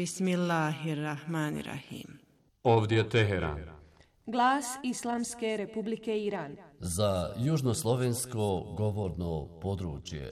Bismillahirrahmanirrahim. Ovdje je Teheran. Glas Islamske Republike Iran. Za južnoslovensko govorno područje.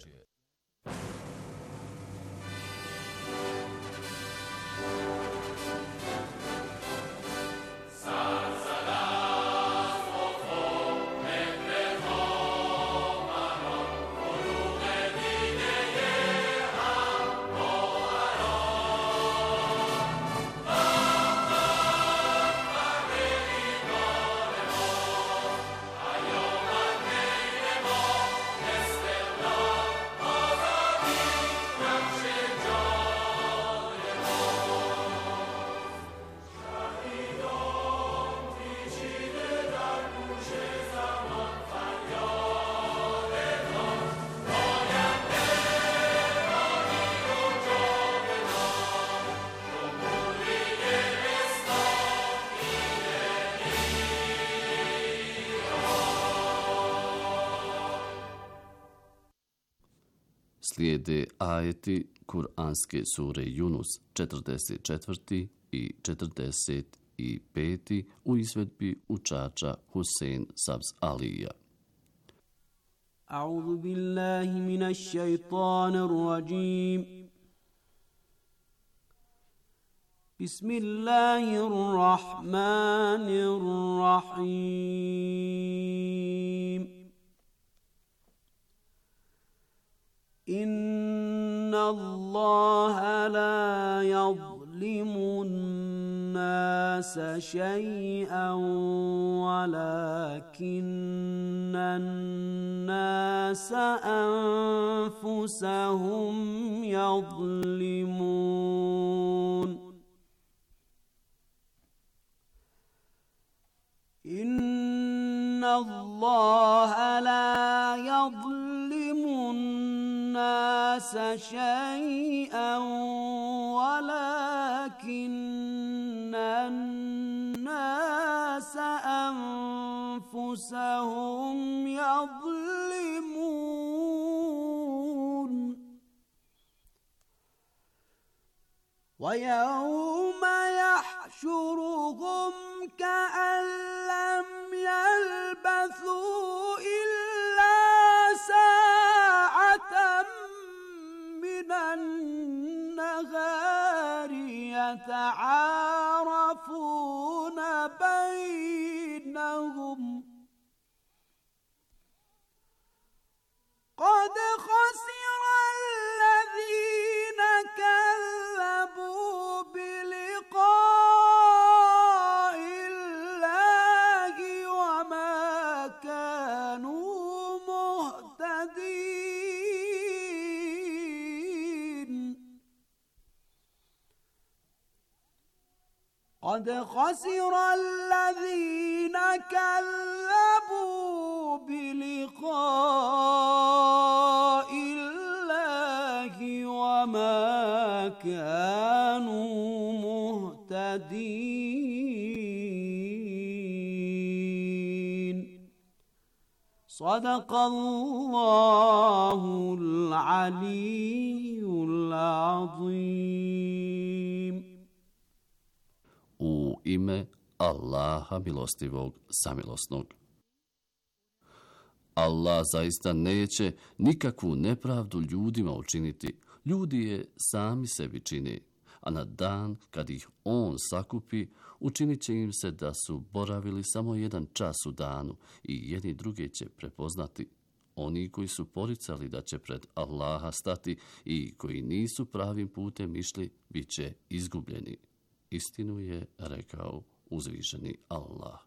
Slijede ajeti Kur'anske sure Yunus 44. i 45. u izvedbi učača Husein Sabz Alija. A'udhu billahi minash shaitanir rajim. Bismillahirrahmanirrahim. إن الله لا يظلم الناس شيئا ولكن الناس أنفسهم يظلمون إن الله لا يظلم الناس شيئا ولكن الناس أنفسهم يظلمون ويوم يحشرهم كأن لم يلبثوا إلا ساعة من النهار يتعارفون بينهم قد خسر الذين كذبوا بلقاء الله وما كانوا مهتدين قد خسر الذين كذبوا بلقاء الله وما كانوا مهتدين صدق الله العلي العظيم. U ime Allaha milostivog samilosnog. Allah zaista neće nikakvu nepravdu ljudima učiniti. Ljudi je sami sebi čine, a na dan kad ih on sakupi, učinit će im se da su boravili samo jedan čas u danu i jedni druge će prepoznati. Oni koji su poricali da će pred Allaha stati i koji nisu pravim putem išli, bit će izgubljeni. Istinu je rekao uzvišeni Allah.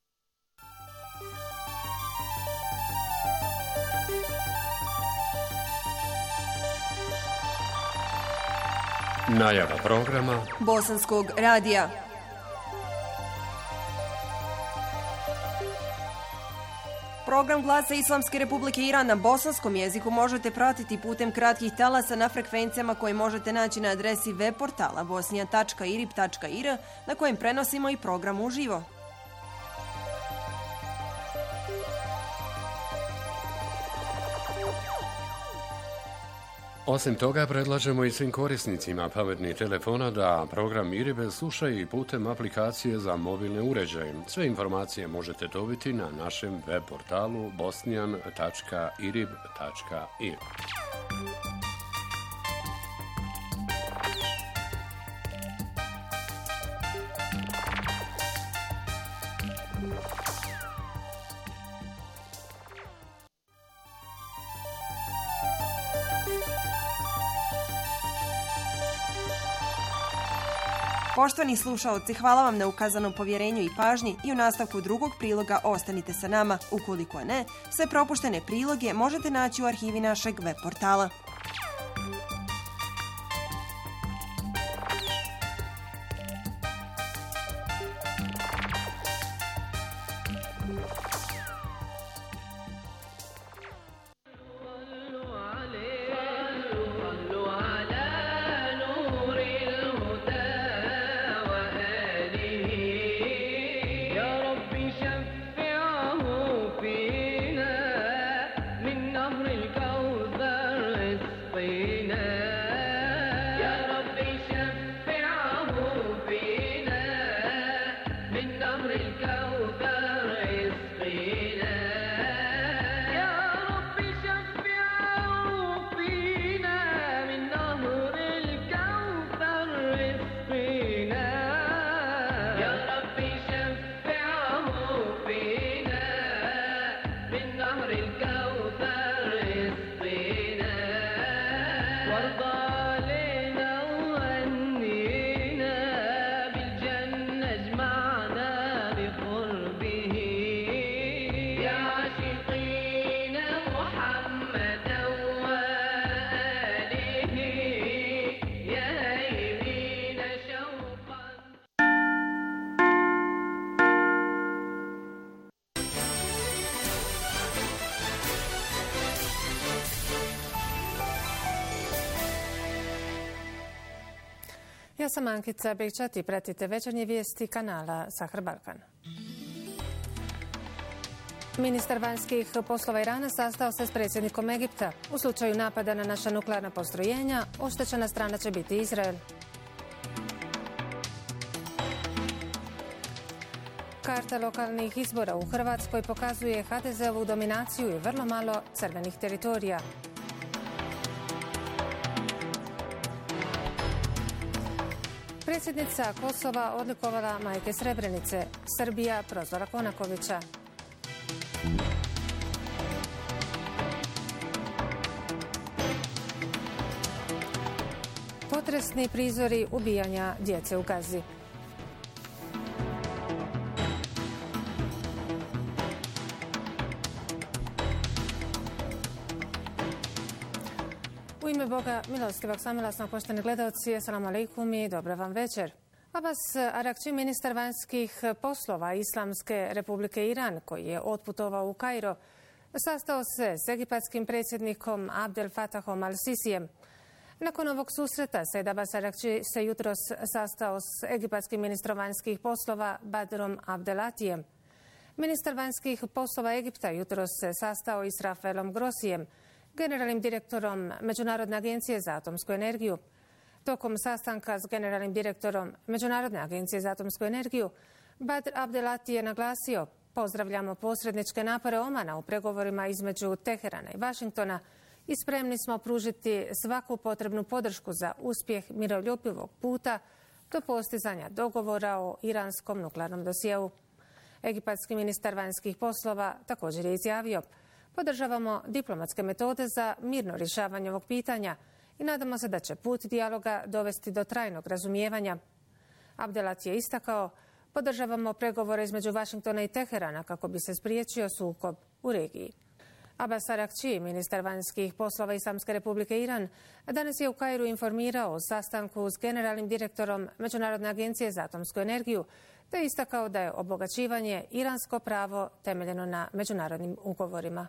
Najava programa Bosanskog radija. Program Glasa Islamske Republike Iran na bosanskom jeziku možete pratiti putem kratkih talasa na frekvencijama koje možete naći na adresi web portala bosnija.irib.ir na kojem prenosimo i program uživo. Osim toga, predlažemo i svim korisnicima pametnih telefona da program IRIB slušaju i putem aplikacije za mobilne uređaje. Sve informacije možete dobiti na našem web portalu bosnian.irib.ir. Poštovani slušaoci, hvala vam na ukazanom povjerenju i pažnji i u nastavku drugog priloga ostanite sa nama. Ukoliko ne, sve propuštene priloge možete naći u arhivi našeg web portala. Ja sam Ankica Bekčat i pratite večernje vijesti kanala Sahar Balkan. Ministar vanjskih poslova Irana sastao se s predsjednikom Egipta. U slučaju napada na naša nuklearna postrojenja, oštećena strana će biti Izrael. Karta lokalnih izbora u Hrvatskoj pokazuje HDZ-ovu dominaciju i vrlo malo crvenih teritorija. Predsjednica Kosova odlikovala majke Srebrenice. Srbija prozvala Konakovića. Potresni prizori ubijanja djece u Gazi. U ime Boga, milostivog samilosnog, poštovani gledalci, assalamu alaikum i dobra vam večer. Abbas Arakči, ministar vanjskih poslova Islamske republike Iran, koji je otputovao u Kairo, sastao se s egipatskim predsjednikom Abdel Fattahom al-Sisijem. Nakon ovog susreta Abbas Arakči se jutros sastao s egipatskim ministrom vanjskih poslova Badrom Abdelatijem. Ministar vanjskih poslova Egipta jutros se sastao i s Rafaelom Grossijem, generalnim direktorom Međunarodne agencije za atomsku energiju. Tokom sastanka s generalnim direktorom Međunarodne agencije za atomsku energiju, Badr Abdelati je naglasio: pozdravljamo posredničke napore Omana u pregovorima između Teherana i Vašingtona i spremni smo pružiti svaku potrebnu podršku za uspjeh miroljubivog puta do postizanja dogovora o iranskom nuklearnom dosjeu. Egipatski ministar vanjskih poslova također je izjavio: podržavamo diplomatske metode za mirno rješavanje ovog pitanja i nadamo se da će put dijaloga dovesti do trajnog razumijevanja. Abdelati je istakao: podržavamo pregovore između Vašingtona i Teherana kako bi se spriječio sukob u regiji. Abbas Arakči, ministar vanjskih poslova Islamske republike Iran, danas je u Kairu informirao o sastanku s generalnim direktorom Međunarodne agencije za atomsku energiju, te je istakao da je obogaćivanje iransko pravo temeljeno na međunarodnim ugovorima.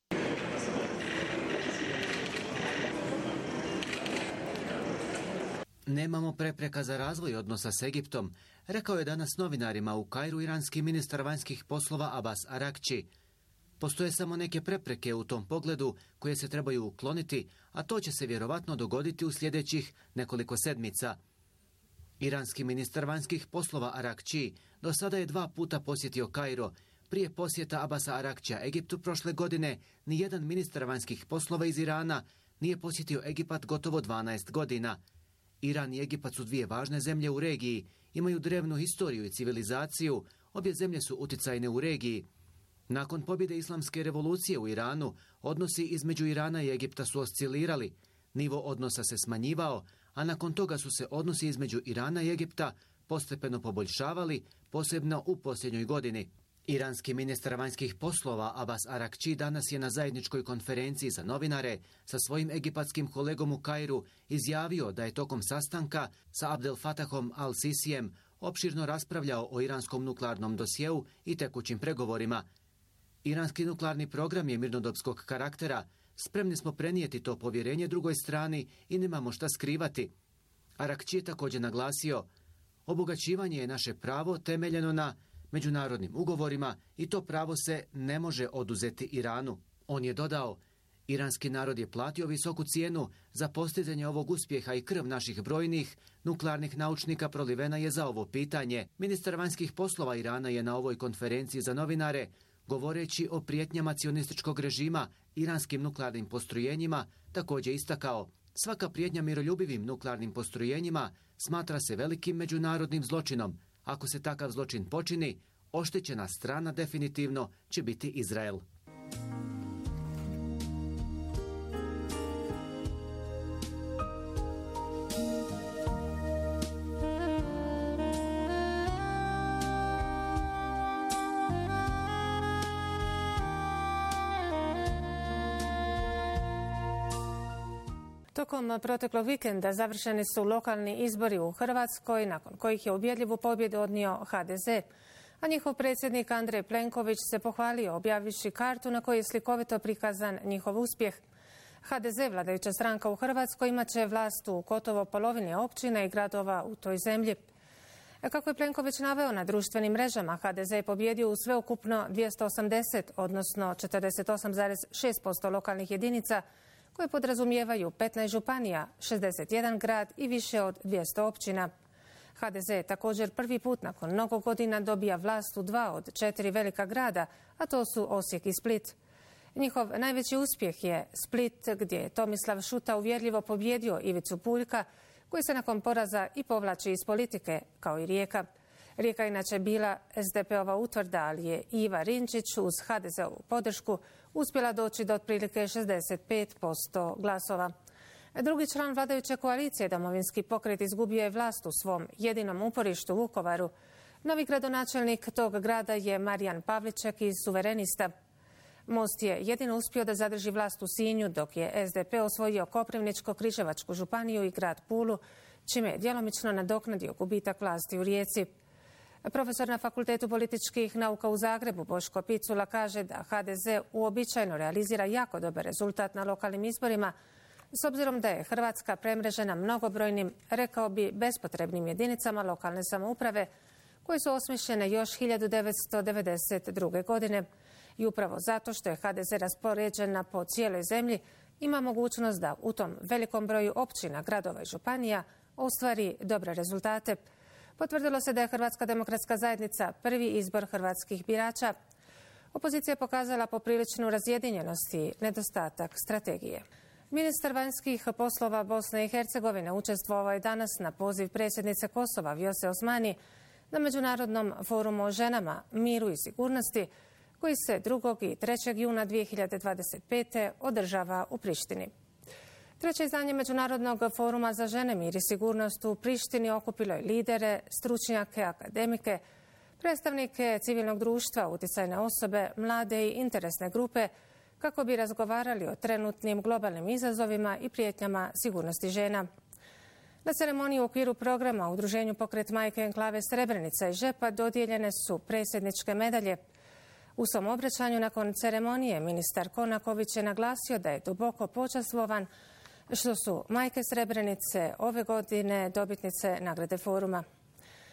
Nemamo prepreka za razvoj odnosa s Egiptom, rekao je danas novinarima u Kairu iranski ministar vanjskih poslova Abbas Arakči. Postoje samo neke prepreke u tom pogledu koje se trebaju ukloniti, a to će se vjerovatno dogoditi u sljedećih nekoliko sedmica. Iranski ministar vanjskih poslova Arakči do sada je 2 puta posjetio Kairo. Prije posjeta Abasa Arakčija Egiptu prošle godine, nijedan ministar vanjskih poslova iz Irana nije posjetio Egipat gotovo 12 godina. Iran i Egipat su 2 važne zemlje u regiji, imaju drevnu historiju i civilizaciju, obje zemlje su utjecajne u regiji. Nakon pobjede islamske revolucije u Iranu, odnosi između Irana i Egipta su oscilirali, nivo odnosa se smanjivao, a nakon toga su se odnosi između Irana i Egipta postepeno poboljšavali, posebno u posljednjoj godini. Iranski ministar vanjskih poslova Abbas Arakči danas je na zajedničkoj konferenciji za novinare sa svojim egipatskim kolegom u Kairu izjavio da je tokom sastanka sa Abdel Fatahom al-Sisijem opširno raspravljao o iranskom nuklearnom dosjeu i tekućim pregovorima. Iranski nuklearni program je mirnodopskog karaktera, spremni smo prenijeti to povjerenje drugoj strani i nemamo šta skrivati. Arakči je također naglasio, obogaćivanje je naše pravo temeljeno na međunarodnim ugovorima i to pravo se ne može oduzeti Iranu. On je dodao, iranski narod je platio visoku cijenu za postizanje ovog uspjeha i krv naših brojnih nuklearnih naučnika prolivena je za ovo pitanje. Ministar vanjskih poslova Irana je na ovoj konferenciji za novinare, govoreći o prijetnjama cionističkog režima iranskim nuklearnim postrojenjima, također istakao, svaka prijetnja miroljubivim nuklearnim postrojenjima smatra se velikim međunarodnim zločinom. Ako se takav zločin počini, oštećena strana definitivno će biti Izrael. Tokom proteklog vikenda završeni su lokalni izbori u Hrvatskoj, nakon kojih je ubjedljivu pobjedu odnio HDZ, a njihov predsjednik Andrej Plenković se pohvalio objavivši kartu na kojoj je slikovito prikazan njihov uspjeh. HDZ, vladajuća stranka u Hrvatskoj, imat će vlast u gotovo polovini općina i gradova u toj zemlji. Kako je Plenković naveo na društvenim mrežama, HDZ je pobjedio u sveukupno 280, odnosno 48,6% lokalnih jedinica, koje podrazumijevaju 15 županija, 61 grad i više od 200 općina. HDZ je također prvi put nakon mnogo godina dobija vlast u 2 od 4 velika grada, a to su Osijek i Split. Njihov najveći uspjeh je Split, gdje je Tomislav Šuta uvjerljivo pobjedio Ivicu Puljka, koji se nakon poraza i povlači iz politike, kao i Rijeka. Rijeka inače bila SDP-ova utvrda, ali je Iva Rinčić uz HDZ-ovu podršku uspjela doći do otprilike 65% glasova. Drugi član vladajuće koalicije, Domovinski pokret, izgubio je vlast u svom jedinom uporištu Vukovaru. Novi gradonačelnik tog grada je Marijan Pavliček iz Suverenista. Most je jedino uspio da zadrži vlast u Sinju, dok je SDP osvojio Koprivničko-Križevačku županiju i grad Pulu, čime je djelomično nadoknadio gubitak vlasti u Rijeci. Profesor na Fakultetu političkih nauka u Zagrebu Boško Picula kaže da HDZ uobičajeno realizira jako dobar rezultat na lokalnim izborima, s obzirom da je Hrvatska premrežena mnogobrojnim, rekao bi, bespotrebnim jedinicama lokalne samouprave koje su osmišljene još 1992. godine. I upravo zato što je HDZ raspoređena po cijeloj zemlji, ima mogućnost da u tom velikom broju općina, gradova i županija ostvari dobre rezultate. Potvrdilo se da je Hrvatska demokratska zajednica prvi izbor hrvatskih birača. Opozicija je pokazala popriličnu razjedinjenost i nedostatak strategije. Ministar vanjskih poslova Bosne i Hercegovine učestvovao je danas na poziv predsjednice Kosova Vjose Osmani na Međunarodnom forumu o ženama, miru i sigurnosti, koji se 2. i 3. juna 2025. održava u Prištini. Treće izdanje Međunarodnog foruma za žene, mir i sigurnost u Prištini okupilo je lidere, stručnjake, akademike, predstavnike civilnog društva, utjecajne osobe, mlade i interesne grupe, kako bi razgovarali o trenutnim globalnim izazovima i prijetnjama sigurnosti žena. Na ceremoniji u okviru programa u Udruženju Pokret majke Enklave Srebrenica i Žepa dodijeljene su predsjedničke medalje. U svom obraćanju nakon ceremonije ministar Konaković je naglasio da je duboko počastvovan što su majke Srebrenice ove godine dobitnice nagrade foruma.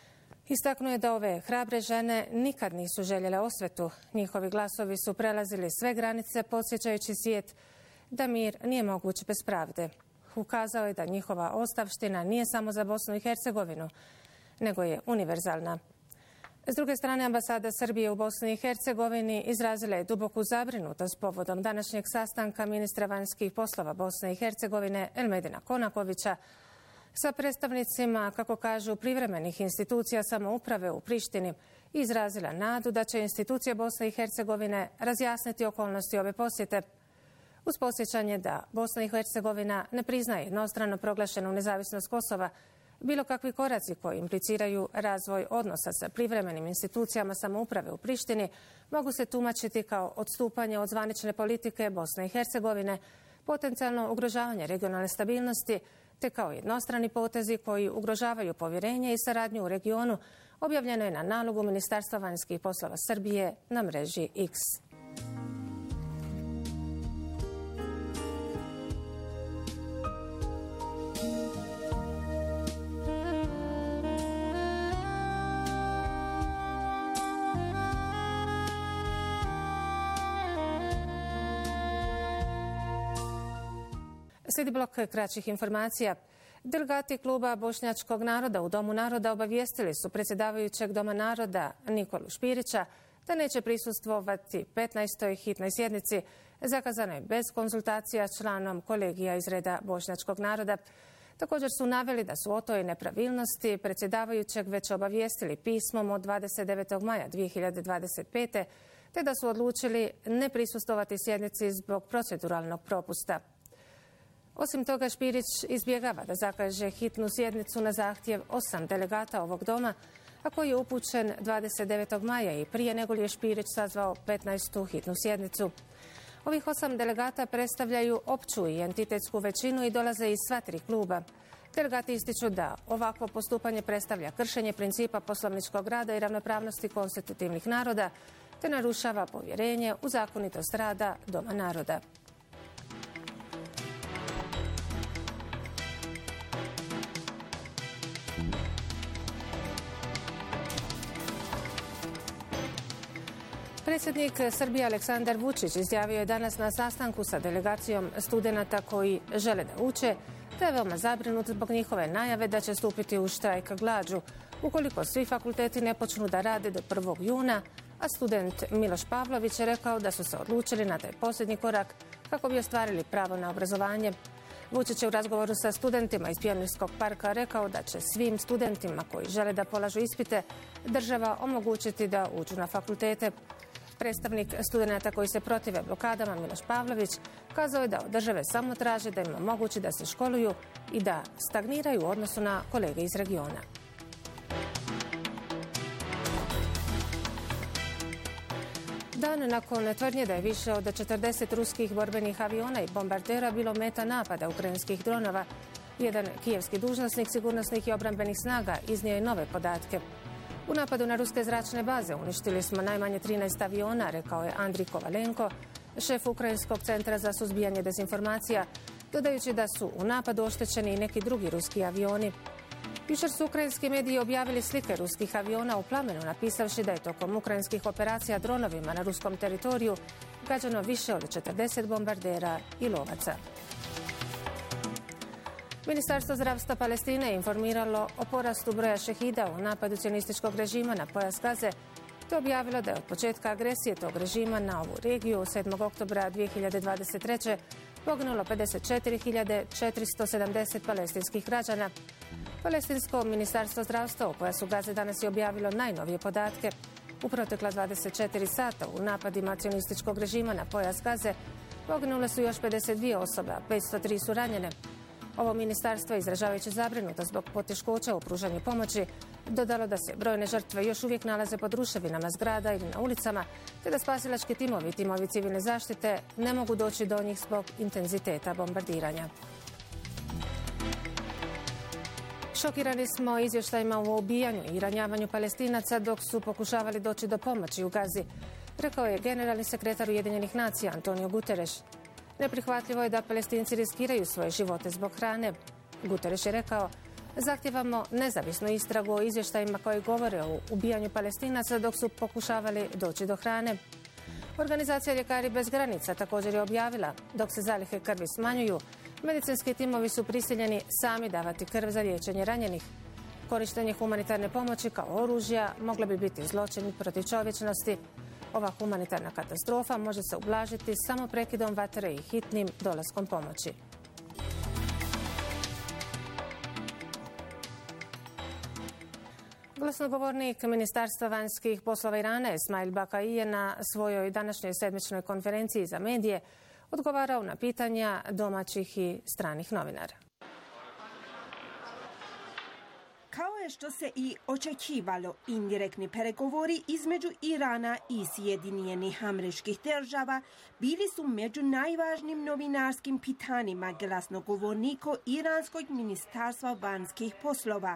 Istaknuo je da ove hrabre žene nikad nisu željele osvetu. Njihovi glasovi su prelazili sve granice, podsjećajući svijet da mir nije moguć bez pravde. Ukazao je da njihova ostavština nije samo za Bosnu i Hercegovinu, nego je univerzalna. S druge strane, ambasada Srbije u Bosni i Hercegovini izrazila je duboku zabrinutost povodom današnjeg sastanka ministra vanjskih poslova Bosne i Hercegovine Elmedina Konakovića sa predstavnicima, kako kažu, privremenih institucija samouprave u Prištini i izrazila nadu da će institucije Bosne i Hercegovine razjasniti okolnosti ove posjete. Uz podsjećanje da Bosna i Hercegovina ne priznaje jednostrano proglašenu nezavisnost Kosova, bilo kakvi koraci koji impliciraju razvoj odnosa sa privremenim institucijama samouprave u Prištini mogu se tumačiti kao odstupanje od zvanične politike Bosne i Hercegovine, potencijalno ugrožavanje regionalne stabilnosti, te kao jednostrani potezi koji ugrožavaju povjerenje i saradnju u regionu, objavljeno je na nalogu Ministarstva vanjskih poslova Srbije na mreži X. Slijedi blok kraćih informacija. Delegati kluba Bošnjačkog naroda u Domu naroda obavijestili su predsjedavajućeg Doma naroda Nikolu Špirića da neće prisustvovati 15. hitnoj sjednici zakazanoj bez konzultacija s članom kolegija iz reda Bošnjačkog naroda. Također su naveli da su o toj nepravilnosti predsjedavajućeg već obavijestili pismom od 29. maja 2025. te da su odlučili ne prisustvovati sjednici zbog proceduralnog propusta. Osim toga, Špirić izbjegava da zakaže hitnu sjednicu na zahtjev 8 delegata ovog doma, a koji je upućen 29. maja i prije nego li je Špirić sazvao 15. hitnu sjednicu. Ovih 8 delegata predstavljaju opću i entitetsku većinu i dolaze iz sva tri kluba. Delegati ističu da ovakvo postupanje predstavlja kršenje principa poslovničkog rada i ravnopravnosti konstitutivnih naroda, te narušava povjerenje u zakonitost rada Doma naroda. Predsjednik Srbije Aleksandar Vučić izjavio je danas na sastanku sa delegacijom studenata koji žele da uče, te je veoma zabrinut zbog njihove najave da će stupiti u štrajk glađu ukoliko svi fakulteti ne počnu da rade do 1. juna, a student Miloš Pavlović je rekao da su se odlučili na taj posljednji korak kako bi ostvarili pravo na obrazovanje. Vučić je u razgovoru sa studentima iz Pionirskog parka rekao da će svim studentima koji žele da polažu ispite država omogućiti da uđu na fakultete. Predstavnik studenata koji se protive blokadama Miloš Pavlović kazao je da od države samo traže da im omogući da se školuju i da stagniraju u odnosu na kolege iz regiona. Dan nakon tvrdnje da je više od 40 ruskih borbenih aviona i bombardera bilo meta napada ukrajinskih dronova, jedan kijevski dužnosnik sigurnosnih i obrambenih snaga iznio je nove podatke. U napadu na ruske zračne baze uništili smo najmanje 13 aviona, rekao je Andrij Kovalenko, šef Ukrajinskog centra za suzbijanje dezinformacija, dodajući da su u napadu oštećeni i neki drugi ruski avioni. Jučer su ukrajinski mediji objavili slike ruskih aviona u plamenu, napisavši da je tokom ukrajinskih operacija dronovima na ruskom teritoriju gađano više od 40 bombardera i lovaca. Ministarstvo zdravstva Palestine je informiralo o porastu broja šehida u napadu sionističkog režima na pojas Gaze, te objavilo da je od početka agresije tog režima na ovu regiju 7. oktobra 2023. poginulo 54.470 palestinskih građana. Palestinsko ministarstvo zdravstva u pojasu Gaze danas je objavilo najnovije podatke. U protekla 24 sata u napadima sionističkog režima na pojas Gaze poginule su još 52 osobe, a 503 su ranjene. Ovo ministarstvo, izražavajući zabrinutost zbog poteškoća u pružanju pomoći, dodalo da se brojne žrtve još uvijek nalaze pod ruševinama zgrada ili na ulicama, te da spasilački timovi i timovi civilne zaštite ne mogu doći do njih zbog intenziteta bombardiranja. Šokirani smo izvještajima o ubijanju i ranjavanju Palestinaca dok su pokušavali doći do pomoći u Gazi, rekao je generalni sekretar Ujedinjenih nacija Antonio Guterres. Neprihvatljivo je da Palestinci riskiraju svoje živote zbog hrane. Guterres je rekao, Zahtijevamo nezavisnu istragu o izvještajima koji govore o ubijanju Palestinaca dok su pokušavali doći do hrane. Organizacija Ljekari bez granica također je objavila, dok se zalihe krvi smanjuju, medicinski timovi su prisiljeni sami davati krv za liječenje ranjenih. Korištenje humanitarne pomoći kao oružja mogla bi biti zločin protiv čovječnosti. Ova humanitarna katastrofa može se ublažiti samo prekidom vatre i hitnim dolaskom pomoći. Glasnogovornik Ministarstva vanjskih poslova Irana Esmail Bakai je na svojoj današnjoj sedmičnoj konferenciji za medije odgovarao na pitanja domaćih i stranih novinara. Kao je što se i očekivalo, indirektni pregovori između Irana i Sjedinjenih Američkih Država bili su među najvažnijim novinarskim pitanjima glasnogovornika Iranskog ministarstva vanjskih poslova.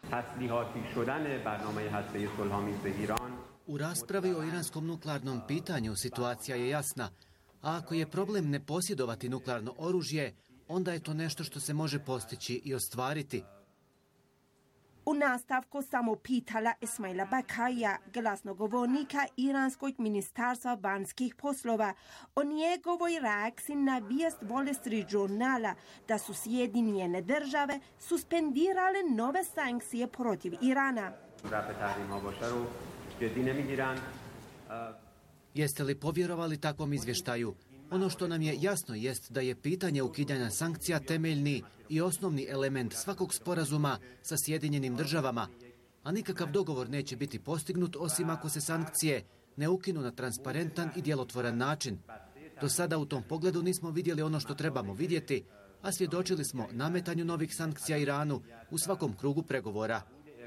U raspravi o iranskom nuklearnom pitanju situacija je jasna, a ako je problem ne posjedovati nuklearno oružje, onda je to nešto što se može postići i ostvariti. U nastavku samo pitala Esmaila Bakaija, glasnogovornika Iranskog ministarstva vanjskih poslova, o njegovoj reakciji na vijest Wall Street Journala da su Sjedinjene Države suspendirale nove sankcije protiv Irana. Jeste li povjerovali takvom izvještaju? Ono što nam je jasno jest da je pitanje ukidanja sankcija temeljni i osnovni element svakog sporazuma sa Sjedinjenim Državama, a nikakav dogovor neće biti postignut osim ako se sankcije ne ukinu na transparentan i djelotvoran način. Do sada u tom pogledu nismo vidjeli ono što trebamo vidjeti, a svjedočili smo nametanju novih sankcija Iranu u svakom krugu pregovora.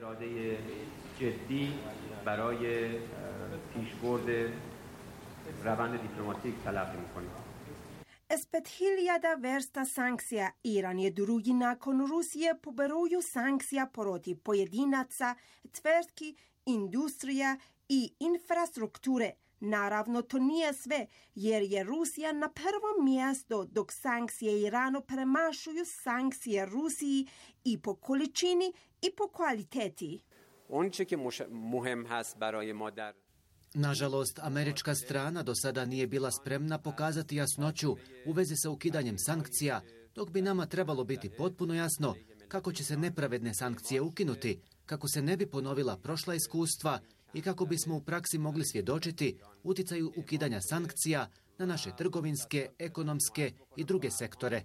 S 5000 vrsta sankcija Iran je drugi nakon Rusije po broju sankcija protiv pojedinaca, tvrtki, industrija i infrastrukture. Naravno, to nije sve, jer je Rusija na prvom mjestu, dok sankcije Iranu premašuju sankcije Rusiji i po količini i po kvaliteti. Nažalost, američka strana do sada nije bila spremna pokazati jasnoću u vezi sa ukidanjem sankcija, dok bi nama trebalo biti potpuno jasno kako će se nepravedne sankcije ukinuti, kako se ne bi ponovila prošla iskustva i kako bismo u praksi mogli svjedočiti utjecaju ukidanja sankcija na naše trgovinske, ekonomske i druge sektore.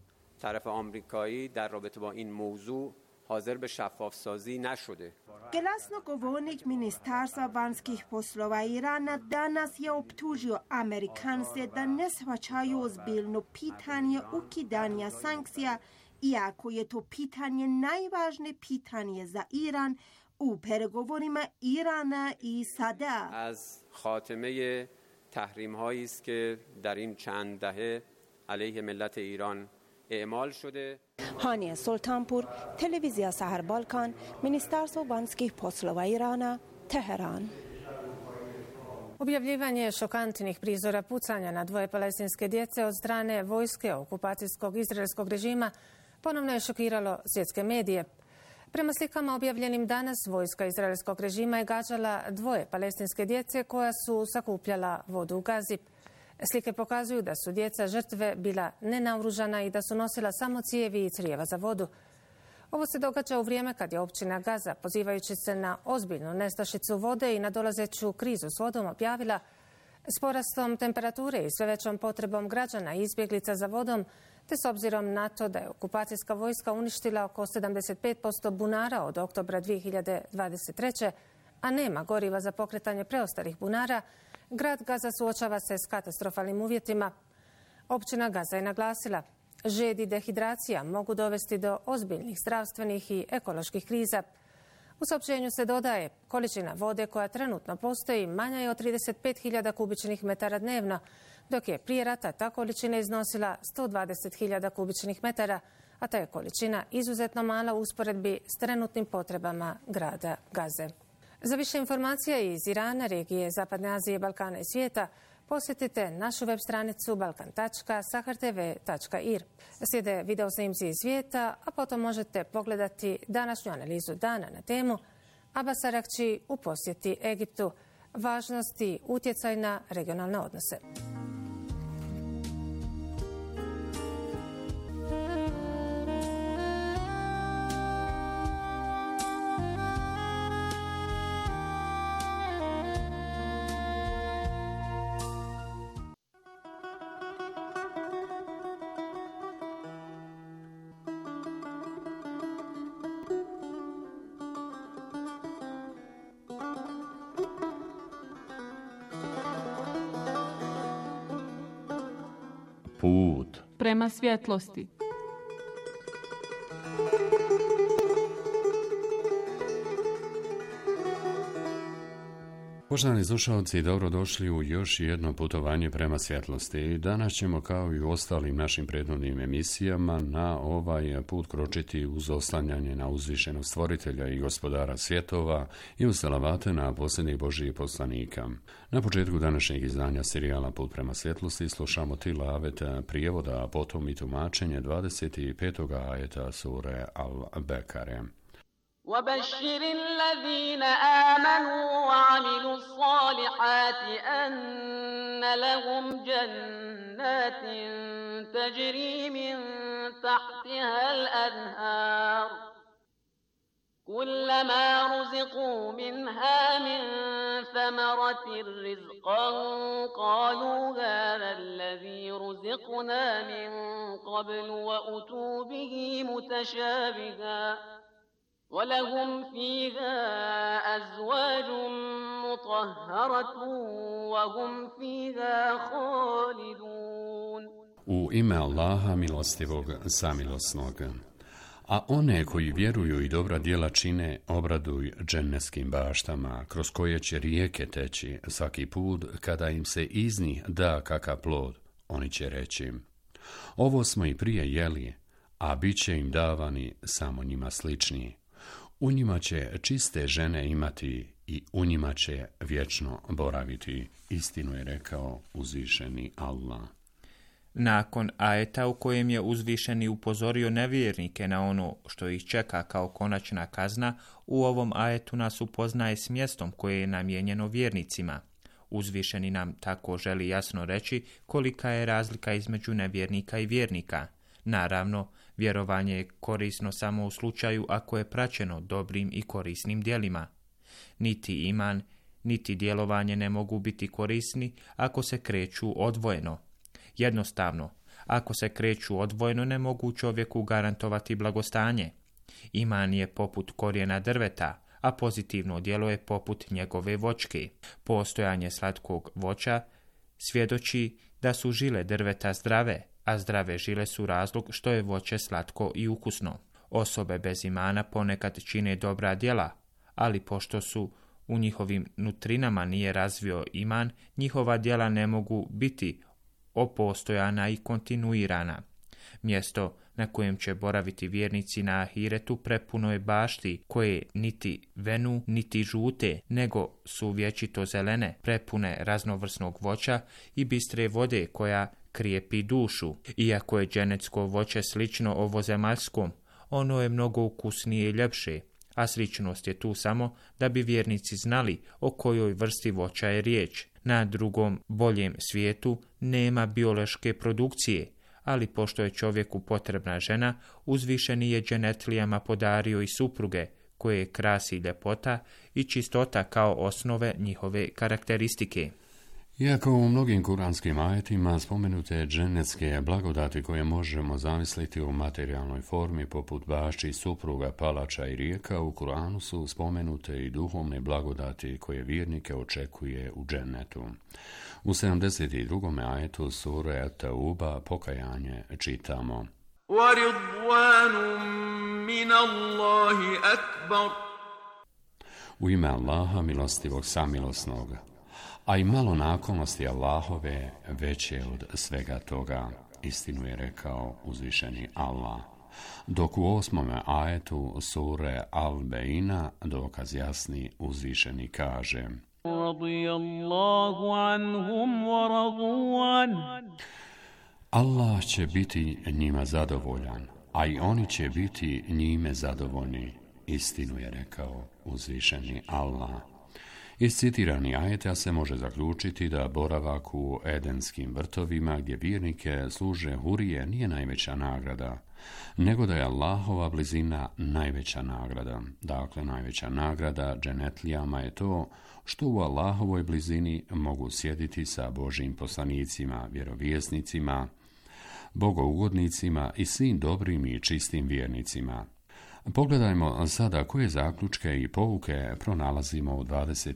Glasnogovornik Ministarstva vanjskih poslova Irana danas je optužio Amerikance da ne shvaćaju ozbiljno pitanje ukidanja sankcija, iako je to pitanje najvažnije pitanje za Iran u pregovorima Irana i SAD-a. Az khatime tahrimhayi ist ke dar in chand dahe alayh millat Iran e'mal shode. Hania Sultanpur, televizija Sahar Balkan, Ministarstvo vanjskih poslova Irana, Teheran. Objavljivanje šokantnih prizora pucanja na dvoje palestinske djece od strane vojske okupacijskog izraelskog režima ponovno je šokiralo svjetske medije. Prema slikama objavljenim danas, vojska izraelskog režima je gađala dvoje palestinske djece koja su sakupljala vodu u Gazi. Slike pokazuju da su djeca žrtve bila nenaoružana i da su nosila samo cijevi i crijeva za vodu. Ovo se događa u vrijeme kad je općina Gaza, pozivajući se na ozbiljnu nestašicu vode i nadolazeću krizu s vodom, objavila s porastom temperature i sve većom potrebom građana i izbjeglica za vodom, te s obzirom na to da je okupacijska vojska uništila oko 75% bunara od oktobra 2023. a nema goriva za pokretanje preostalih bunara, grad Gaza suočava se s katastrofalnim uvjetima. Općina Gaza je naglasila, žed i dehidracija mogu dovesti do ozbiljnih zdravstvenih i ekoloških kriza. U saopćenju se dodaje, količina vode koja trenutno postoji manja je od 35.000 kubičnih metara dnevno, dok je prije rata ta količina iznosila 120.000 kubičnih metara, a ta je količina izuzetno mala u usporedbi s trenutnim potrebama grada Gaze. Za više informacija iz Irana, regije Zapadne Azije, Balkana i svijeta, posjetite našu web stranicu balkan.sahartv.ir. Slijede video snimci iz svijeta, a potom možete pogledati današnju analizu dana na temu Abbas Arakči u posjeti Egiptu, važnost i utjecaj na regionalne odnose. Put prema svjetlosti. Poštovani slušalci, dobrodošli u još jedno putovanje prema svjetlosti. Danas ćemo, kao i u ostalim našim prethodnim emisijama, na ovaj put kročiti uz oslanjanje na uzvišenog stvoritelja i gospodara svjetova i uz salavate na posljednjih Božjih poslanika. Na početku današnjeg izdanja serijala Put prema svjetlosti slušamo tilavet prijevoda, a potom i tumačenje 25. ajeta sure Al-Bekare. وبشر الذين آمنوا وعملوا الصالحات أن لهم جنات تجري من تحتها الأنهار كلما رزقوا منها من ثمرة رزقا قالوا هذا الذي رزقنا من قبل وأتوا به متشابها وَلَهُمْ فِيهَا أَزْوَاجٌ مُطَهَّرَةٌ وَهُمْ فِيهَا خَالِدُونَ. U ime Allaha milostivog, samilosnog. A one koji vjeruju i dobra djela čine, obraduj džennetskim baštama, kroz koje će rijeke teći svaki put kada im se iz njih da kakav plod. Oni će reći: ovo smo i prije jeli, a bit će im davani samo njima slični. U njima će čiste žene imati i u njima će vječno boraviti. Istinu je rekao uzvišeni Allah. Nakon ajeta u kojem je uzvišeni upozorio nevjernike na ono što ih čeka kao konačna kazna, u ovom ajetu nas upoznaje s mjestom koje je namijenjeno vjernicima. Uzvišeni nam tako želi jasno reći kolika je razlika između nevjernika i vjernika. Naravno, vjerovanje je korisno samo u slučaju ako je praćeno dobrim i korisnim djelima. Niti iman, niti djelovanje ne mogu biti korisni ako se kreću odvojeno. Jednostavno, ako se kreću odvojeno ne mogu čovjeku garantovati blagostanje. Iman je poput korijena drveta, a pozitivno djelo je poput njegove voćke. Postojanje slatkog voća svjedoči da su žile drveta zdrave, a zdrave žile su razlog što je voće slatko i ukusno. Osobe bez imana ponekad čine dobra djela, ali pošto su u njihovim nutrinama nije razvio iman, njihova djela ne mogu biti opostojana i kontinuirana. Mjesto na kojem će boraviti vjernici na ahiretu prepuno je bašti koje niti venu niti žute, nego su vječito zelene, prepune raznovrsnog voća i bistre vode koja krijepi dušu. Iako je dženecko voće slično ovozemaljskom, ono je mnogo ukusnije i ljepše, a sličnost je tu samo da bi vjernici znali o kojoj vrsti voća je riječ. Na drugom, boljem svijetu nema biološke produkcije, ali pošto je čovjeku potrebna žena, uzvišeni je dženetlijama podario i supruge, koje krasi ljepota i čistota kao osnove njihove karakteristike. Iako u mnogim kuranskim ajetima spomenute dženecke blagodati koje možemo zamisliti u materijalnoj formi poput bašči, supruga, palača i rijeka, u Kuranu su spomenute i duhovne blagodati koje vjernike očekuje u džennetu. U 72. ajetu sure At-Tauba pokajanje čitamo: وَرِضْوَانٌ مِّنَ اللَّهِ أَكْبَرُ. U ime Allaha milostivog samilosnog, a i malo naklonosti Allahove veće od svega toga. Istinu je rekao uzvišeni Allah. Dok u 8. ajetu sure Al-Beina dokaz jasni uzvišeni kaže: radijallahu anhum wa radu an. Allah će biti njima zadovoljan, a i oni će biti njime zadovoljni. Istinu je rekao uzvišeni Allah. Iz citirani ajeta se može zaključiti da boravak u edenskim vrtovima gdje vjernike služe hurije nije najveća nagrada, nego da je Allahova blizina najveća nagrada. Dakle, najveća nagrada dženetlijama je to što u Allahovoj blizini mogu sjediti sa Božjim poslanicima, vjerovjesnicima, bogougodnicima i svim dobrim i čistim vjernicima. Pogledajmo sada koje zaključke i pouke pronalazimo u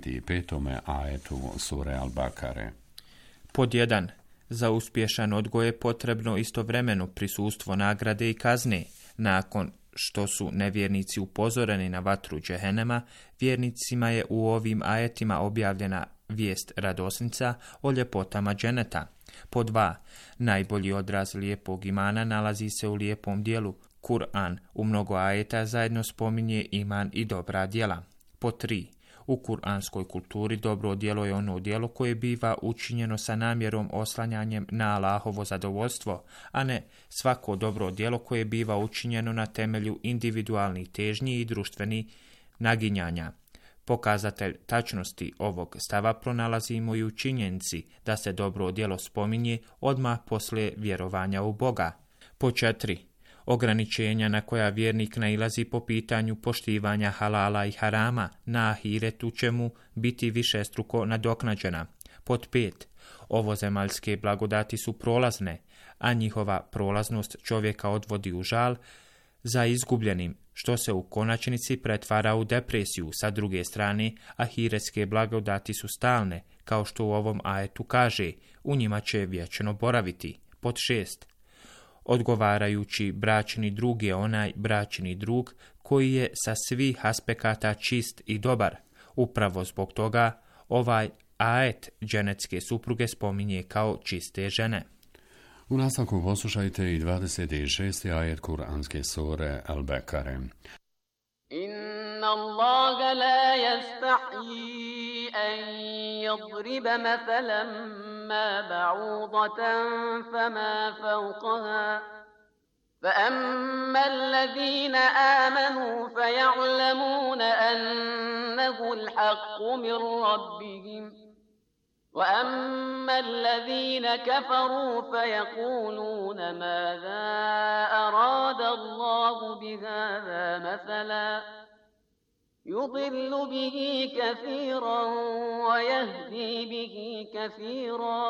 25. ajetu sure Al-Bakare. Pod 1. Za uspješan odgoj je potrebno istovremeno prisustvo nagrade i kazne. Nakon što su nevjernici upozoreni na vatru džehennema, vjernicima je u ovim ajetima objavljena vijest radosnica o ljepotama dženeta. Pod 2. Najbolji odraz lijepog imana nalazi se u lijepom dijelu. Kur'an u mnogo ajeta zajedno spominje iman i dobra djela. Pod 3. U kur'anskoj kulturi dobro djelo je ono djelo koje biva učinjeno sa namjerom oslanjanjem na Allahovo zadovoljstvo, a ne svako dobro djelo koje biva učinjeno na temelju individualnih težnji i društvenih naginjanja. Pokazatelj tačnosti ovog stava pronalazimo i u činjenici da se dobro djelo spominje odmah poslije vjerovanja u Boga. Pod 4. Ograničenja na koja vjernik nailazi po pitanju poštivanja halala i harama na ahiretu će mu biti višestruko nadoknađena. Pod 5. Ovozemaljske blagodati su prolazne, a njihova prolaznost čovjeka odvodi u žal za izgubljenim, što se u konačnici pretvara u depresiju. Sa druge strane, ahiretske blagodati su stalne, kao što u ovom ajetu kaže, u njima će vječno boraviti. Pod 6. Odgovarajući bračni drug je onaj bračni drug koji je sa svih aspekata čist i dobar. Upravo zbog toga ovaj ajet dženetske supruge spominje kao čiste žene. U nastavku poslušajte i 26. ajet kuranske sure Al-Bekare. Inna Allaha la yastahyi an yadriba mathalan ma ba'udatan fama fawqaha فأما الذين آمنوا فيعلمون أنه الحق من ربهم وأما الذين كفروا فيقولون ماذا أراد الله بهذا مثلا يضل به كثيرا ويهدي به كثيرا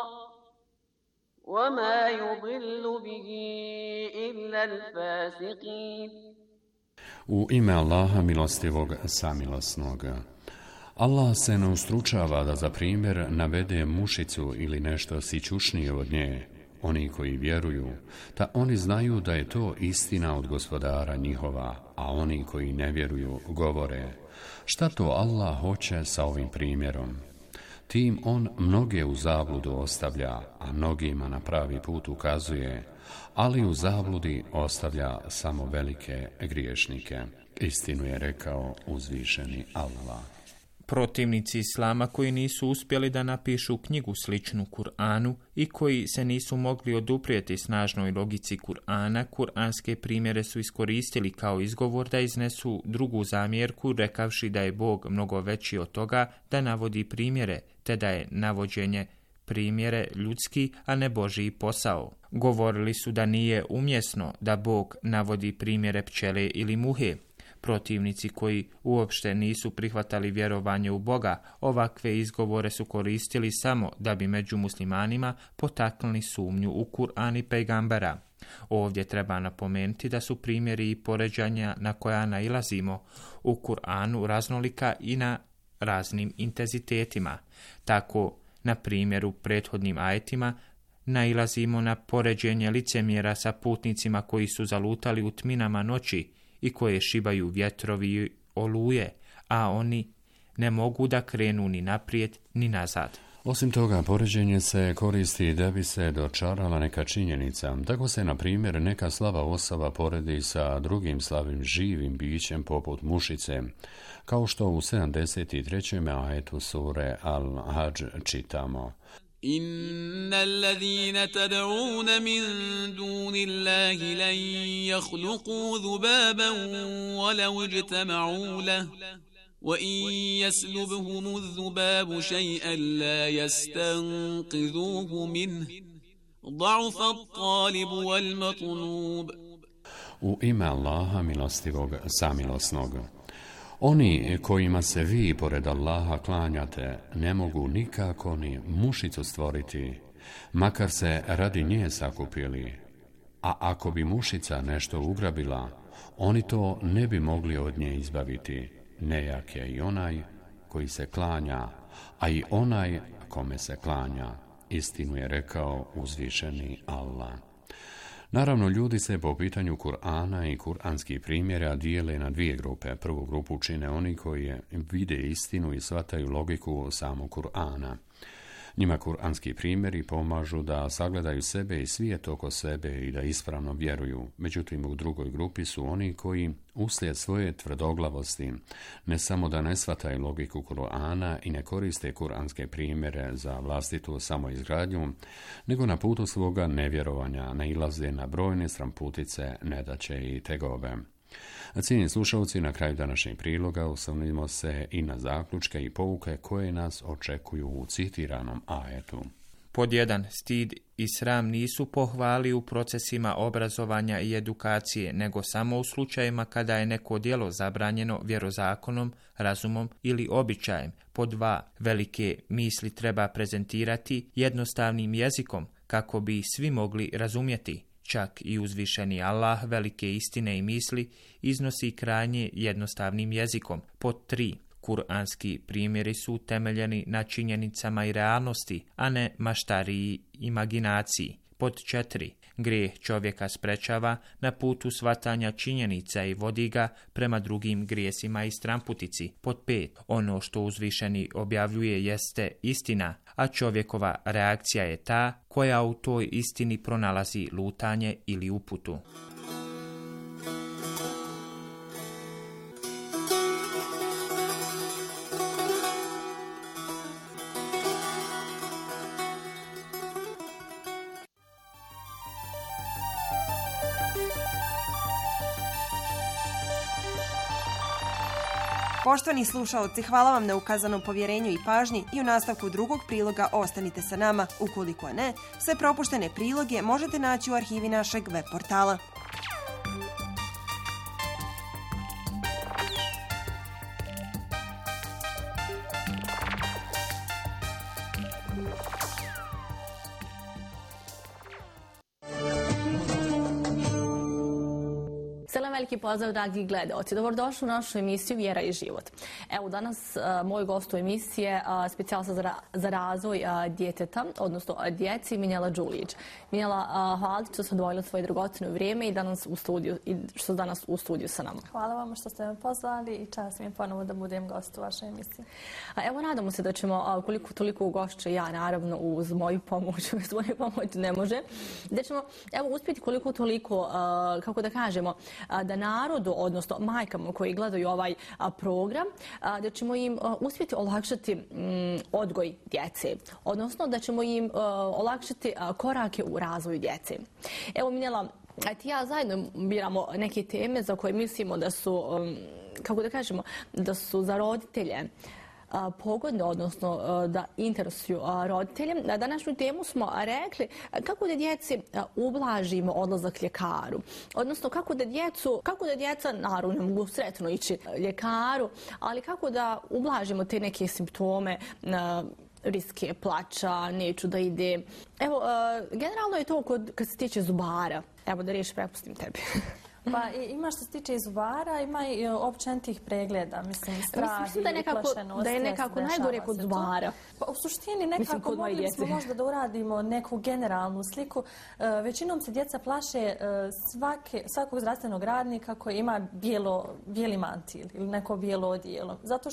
وما يضل به إلا الفاسقين. U ime Allaha milostivog samilosnog. Allah se ne ustručava da za primjer navede mušicu ili nešto sićušnije od nje. Oni koji vjeruju, da oni znaju da je to istina od gospodara njihova, a oni koji ne vjeruju govore, šta to Allah hoće sa ovim primjerom? Tim on mnoge u zabludu ostavlja, a mnogima na pravi put ukazuje, ali u zabludi ostavlja samo velike griješnike. Istinu je rekao uzvišeni Allah. Protivnici islama koji nisu uspjeli da napišu knjigu sličnu Kur'anu i koji se nisu mogli oduprijeti snažnoj logici Kur'ana, kur'anske primjere su iskoristili kao izgovor da iznesu drugu zamjerku, rekavši da je Bog mnogo veći od toga da navodi primjere, te da je navođenje primjere ljudski, a ne Božji posao. Govorili su da nije umjesno da Bog navodi primjere pčele ili muhe. Protivnici koji uopšte nisu prihvatali vjerovanje u Boga, ovakve izgovore su koristili samo da bi među muslimanima potaknuli sumnju u Kur'an i pejgambera. Ovdje treba napomenuti da su primjeri i poređanja na koja nailazimo u Kur'anu raznolika i na raznim intenzitetima. Tako, na primjeru prethodnim ajetima, nailazimo na poređenje licemjera sa putnicima koji su zalutali u tminama noći i koje šibaju vjetrovi i oluje, a oni ne mogu da krenu ni naprijed ni nazad. Osim toga, poređenje se koristi da bi se dočarala neka činjenica. Tako se, na primjer, neka slaba osoba poredi sa drugim slavim živim bićem poput mušice, kao što u 73. ajetu sure Al-Hadž čitamo. إن الذين تدعون من دون الله لن يخلقوا ذبابا ولو اجتمعوا له وإن يسلبهم الذباب شيئا لا يستنقذوه منه ضعف الطالب والمطلوب. U ime Allaha milostivog samilosnog. Oni kojima se vi pored Allaha klanjate ne mogu nikako ni mušicu stvoriti, makar se radi nje sakupili. A ako bi mušica nešto ugrabila, oni to ne bi mogli od nje izbaviti. Nejak je i onaj koji se klanja, a i onaj kome se klanja. Istinu je rekao uzvišeni Allah. Naravno, ljudi se po pitanju Kur'ana i kuranskih primjera dijele na dvije grupe. Prvu grupu čine oni koji vide istinu i shvataju logiku samog Kur'ana. Njima kuranski primjeri pomažu da sagledaju sebe i svijet oko sebe i da ispravno vjeruju. Međutim, u drugoj grupi su oni koji, uslijed svoje tvrdoglavosti, ne samo da ne shvataju logiku Kur'ana i ne koriste kuranske primjere za vlastitu samoizgradnju, nego na putu svoga nevjerovanja nailaze na brojne stramputice, nedaće i tegobe. Cijenjeni slušalci, na kraju današnjeg priloga osvrnimo se i na zaključke i pouke koje nas očekuju u citiranom ajetu. Pod 1. Stid i sram nisu pohvali u procesima obrazovanja i edukacije, nego samo u slučajevima kada je neko djelo zabranjeno vjerozakonom, razumom ili običajem. Pod 2. Velike misli treba prezentirati jednostavnim jezikom kako bi svi mogli razumjeti. Čak i uzvišeni Allah velike istine i misli iznosi krajnje jednostavnim jezikom. Pod 3. Kur'anski primjeri su temeljeni na činjenicama i realnosti, a ne maštariji i imaginaciji. Pod 4. Grijeh čovjeka sprečava na putu shvatanja činjenica i vodi ga prema drugim grijesima i stramputici. Pod 5. Ono što uzvišeni objavljuje jeste istina, a čovjekova reakcija je ta koja u toj istini pronalazi lutanje ili uputu. Poštovani slušaoci, hvala vam na ukazanom povjerenju i pažnji i u nastavku drugog priloga ostanite sa nama. Ukoliko ne, sve propuštene priloge možete naći u arhivi našeg web portala. Veliki pozdrav, dragi gledaoci. Dobrodošli u našu emisiju Vjera i život. Evo, danas moj gost u emisiji je specijalista za razvoj djeteta, odnosno djeci, Minjela Đulić. Minjela, hvala što ste odvojili svoje dragocjeno vrijeme i što ste danas u studiju sa nama. Hvala vam što ste me pozvali i čast mi je ponovo da budem gost u vašoj emisiji. Evo, nadamo se da ćemo, koliko toliko ugošće, ja naravno uz moju pomoć, uz moju pomoć ne može, da ćemo uspjeti koliko toliko, kako da kažemo, da narodu, odnosno majkama koji gledaju ovaj program, da ćemo im uspjeti olakšati odgoj djece, odnosno da ćemo im olakšati korake u razvoju djece. Evo, Minjela, ti ja zajedno biramo neke teme za koje mislimo da su, kako da kažemo, da su za roditelje pogodne, odnosno da interesuju roditelje. Na današnju temu smo rekli kako da djeci ublažimo odlazak ljekaru. Odnosno kako da djeca, naravno ne mogu sretno ići ljekaru, ali kako da ublažimo te neke simptome, riske plača, neću da ide. Evo, generalno je to kad se tiče zubara. Evo da riječ prepustim tebi. Pa ima što se tiče zubara, ima i općenitih pregleda, mislim, strah i uplašenost. Da je nekako najgore kod zubara. Pa u suštini nekako mogli smo možda da uradimo neku generalnu sliku. Većinom se djeca plaše svakog zdravstvenog radnika koji ima bijeli mantil ili neko bijelo odijelo. Zato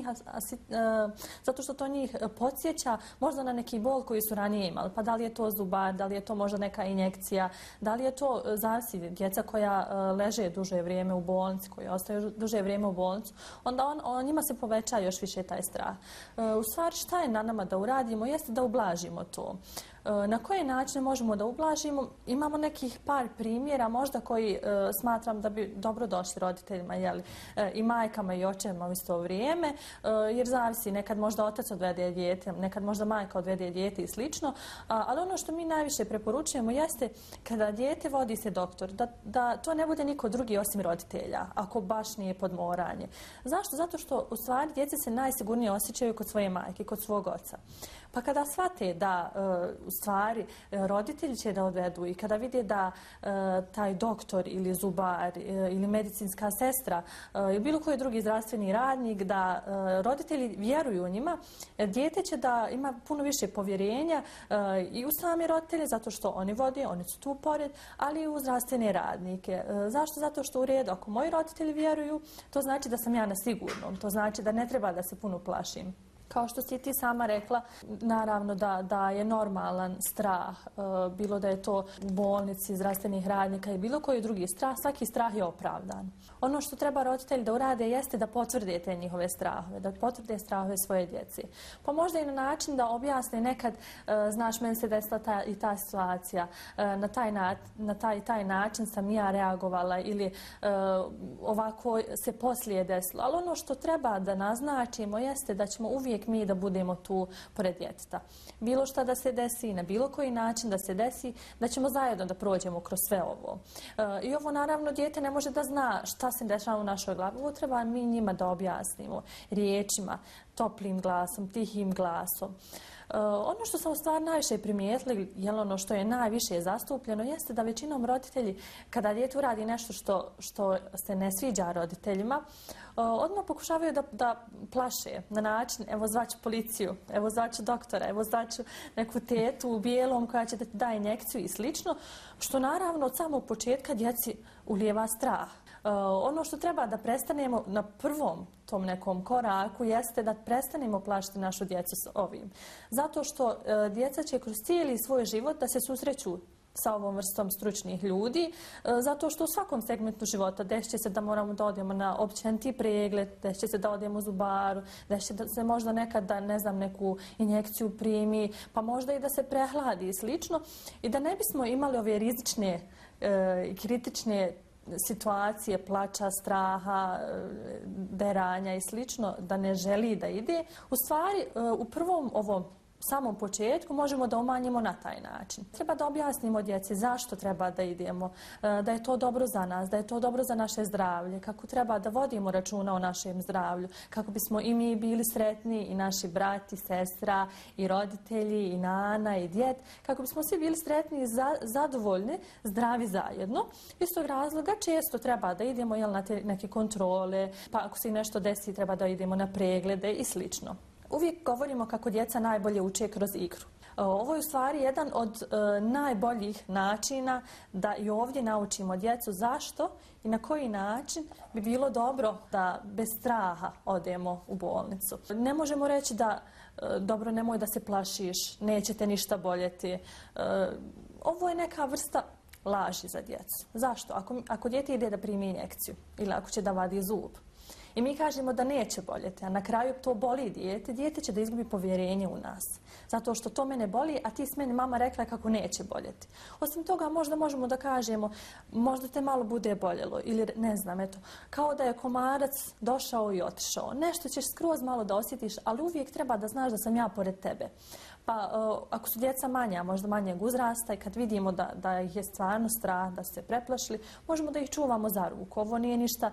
što to njih podsjeća možda na neki bol koji su ranije imali. Pa da li je to zubar, da li je to možda neka injekcija, da li je to zavisi djeca koja leže duže vrijeme u bolnici, koji ostaju duže vrijeme u bolnicu, onda njima se poveća još više taj strah. U stvari šta je na nama da uradimo jeste da ublažimo to. Na koje načine možemo da ublažimo? Imamo nekih par primjera možda koji smatram da bi dobro došli roditeljima, i majkama i očevima u isto vrijeme, jer zavisi, nekad možda otac odvede dijete, nekad možda majka odvede dijete i slično, ali ono što mi najviše preporučujemo jeste kada dijete vodi se doktor, da to ne bude niko drugi osim roditelja, ako baš nije podmoranje. Zašto? Zato što u stvari djece se najsigurnije osjećaju kod svoje majke, kod svog oca. Pa kada shvate da u stvari roditelji će da odvedu i kada vide da taj doktor ili zubar ili medicinska sestra ili bilo koji drugi zdravstveni radnik, da roditelji vjeruju u njima, dijete će da ima puno više povjerenja i u same roditelje, zato što oni vode, oni su tu pored, ali i u zdravstvene radnike. Zašto? Zato što u redu, ako moji roditelji vjeruju, to znači da sam ja na sigurnom, to znači da ne treba da se puno plašim. Kao što si ti sama rekla, naravno da je normalan strah, bilo da je to u bolnici, zdravstvenih radnika i bilo koji drugi strah, svaki strah je opravdan. Ono što treba roditelji da urade jeste da potvrde te njihove strahove, da potvrde strahove svoje djece. Pa možda i na način da objasne nekad, znaš, meni se desila ta situacija, na taj način sam ja reagovala ili ovako se poslije desilo. Ali ono što treba da naznačimo jeste da ćemo uvijek mi da budemo tu pored djeteta. Bilo šta da se desi, na bilo koji način da se desi, da ćemo zajedno da prođemo kroz sve ovo. I ovo naravno dijete ne može da zna šta se dešava u našoj glavi. Ovo treba mi njima da objasnimo riječima, toplim glasom, tihim glasom. Ono što sam u stvari najviše primijetili, ono što je najviše zastupljeno, jeste da većinom roditelji, kada dijete uradi nešto što se ne sviđa roditeljima, odmah pokušavaju da plaše na način, evo zvaću policiju, evo zvaću doktora, evo zvaću neku tetu u bijelom koja će da ti da injekciju i slično, što naravno od samog početka djeci ulijeva strah. Ono što treba da prestanemo na prvom tom nekom koraku jeste da prestanemo plašiti našu djecu s ovim. Zato što djeca će kroz cijeli svoj život da se susreću sa ovom vrstom stručnih ljudi, zato što u svakom segmentu života desit će se da moramo da odemo na općeniti pregled, desit će se da odemo u zubaru, desit će se možda nekad da, ne znam, neku injekciju primi, pa možda i da se prehladi i slično. I da ne bismo imali ove rizične i kritične situacije, plača, straha, deranja i slično, da ne želi da ide, u stvari u prvom ovom samom početku možemo da umanjimo na taj način. Treba da objasnimo djeci zašto treba da idemo, da je to dobro za nas, da je to dobro za naše zdravlje, kako treba da vodimo računa o našem zdravlju, kako bismo i mi bili sretni, i naši brati, sestra, i roditelji, i nana, i djed, kako bismo svi bili sretni i zadovoljni, zdravi zajedno. Iz tog razloga često treba da idemo na te neke kontrole, pa ako se nešto desi treba da idemo na preglede i slično. Uvijek govorimo kako djeca najbolje uče kroz igru. Ovo je u stvari jedan od najboljih načina da i ovdje naučimo djecu zašto i na koji način bi bilo dobro da bez straha odemo u bolnicu. Ne možemo reći da dobro, nemoj da se plašiš, neće te ništa boljeti. Ovo je neka vrsta laži za djecu. Zašto? Ako dijete ide da primi injekciju ili ako će da vadi zub, i mi kažemo da neće boljeti, a na kraju to boli dijete će da izgubi povjerenje u nas. Zato što to mene boli, a ti s meni mama rekla kako neće boljeti. Osim toga možda možemo da kažemo, možda te malo bude boljelo ili ne znam, eto, kao da je komarac došao i otišao. Nešto ćeš skroz malo da osjetiš, ali uvijek treba da znaš da sam ja pored tebe. Pa ako su djeca manja, možda manjeg uzrasta i kad vidimo da ih je stvarno strah, da su se preplašili, možemo da ih čuvamo za ruku. Ovo nije ništa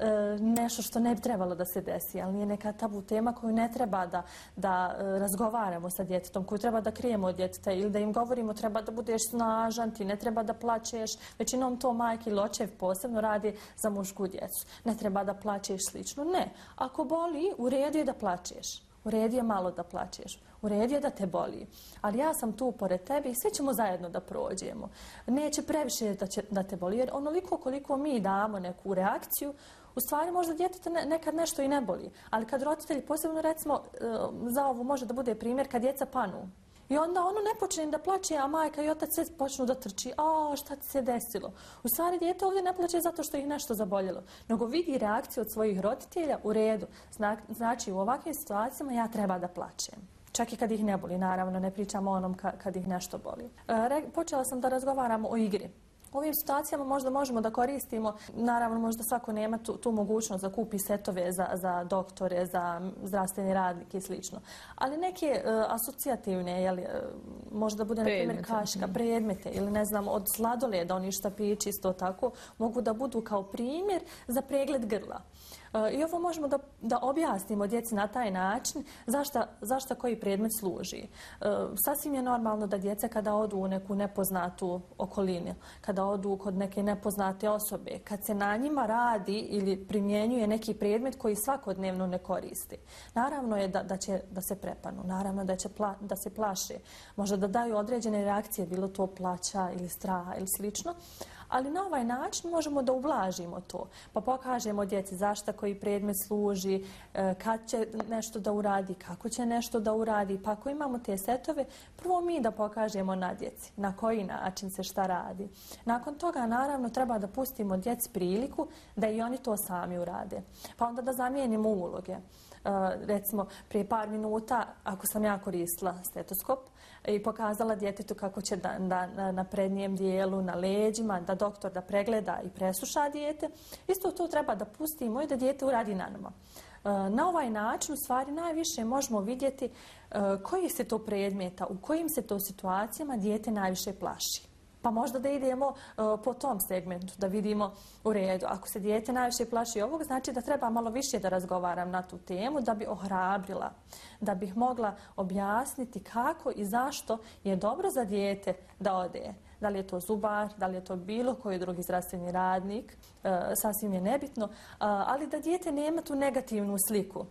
nešto što ne bi trebalo da se desi, ali nije neka tabu tema koju ne treba da razgovaramo sa djetetom, koju treba da krijemo od djeteta ili da im govorimo treba da budeš snažan, ti ne treba da plačeš. Većinom to majke ili očev posebno radi za mušku djecu. Ne treba da plačeš slično. Ne. Ako boli, u redu je da plačeš. U redu je malo da plačeš. U redu je da te boli. Ali ja sam tu pored tebe i svi ćemo zajedno da prođemo. Neće previše da te boli. Jer onoliko koliko mi damo neku reakciju, u stvari možda djeteta nekad nešto i ne boli. Ali kad roditelji, posebno recimo za ovo može da bude primjer kad djeca panu. I onda ono ne počne da plače, a majka i otac sve počnu da trči. A šta ti se desilo? U stvari dijete ovdje ne plače zato što ih nešto zaboljelo, nego vidi reakciju od svojih roditelja u redu. Znači u ovakvim situacijama ja treba da plačem. Čak i kad ih ne boli, naravno, ne pričamo o onom kad ih nešto boli. Počela sam da razgovaram o igri. U ovim situacijama možda možemo da koristimo, naravno možda svako nema tu mogućnost da kupi setove za doktore, za zdravstveni radnike i slično. Ali neke asocijativne, možda bude na primjer kaška, predmete ili ne znam od sladoleda, oni štapići isto tako, mogu da budu kao primjer za pregled grla. I ovo možemo da objasnimo djeci na taj način zašto koji predmet služi. Sasvim je normalno da djeca kada odu u neku nepoznatu okolinu, kada odu kod neke nepoznate osobe, kad se na njima radi ili primjenjuje neki predmet koji svakodnevno ne koristi. Naravno je da će da se prepanu, naravno da će da se plaše, možda da daju određene reakcije, bilo to plaća ili straha ili slično. Ali na ovaj način možemo da ublažimo to, pa pokažemo djeci zašto koji predmet služi, kad će nešto da uradi, kako će nešto da uradi. Pa ako imamo te setove, prvo mi da pokažemo na djeci na koji način se šta radi. Nakon toga, naravno, treba da pustimo djeci priliku da i oni to sami urade. Pa onda da zamijenimo uloge. Recimo, prije par minuta, ako sam ja koristila stetoskop i pokazala djetetu kako će na prednjem dijelu, na leđima, da doktor da pregleda i presluša dijete, isto to treba da pustimo i da dijete uradi na nama. Na ovaj način, u stvari, najviše možemo vidjeti koji se to predmeta, u kojim se to situacijama dijete najviše plaši. Pa možda da idemo po tom segmentu, da vidimo u redu. Ako se dijete najviše plaši ovog, znači da treba malo više da razgovaram na tu temu, da bi ohrabrila, da bih mogla objasniti kako i zašto je dobro za dijete da ode. Da li je to zubar, da li je to bilo koji drugi zdravstveni radnik, sasvim je nebitno, ali da dijete nema tu negativnu sliku,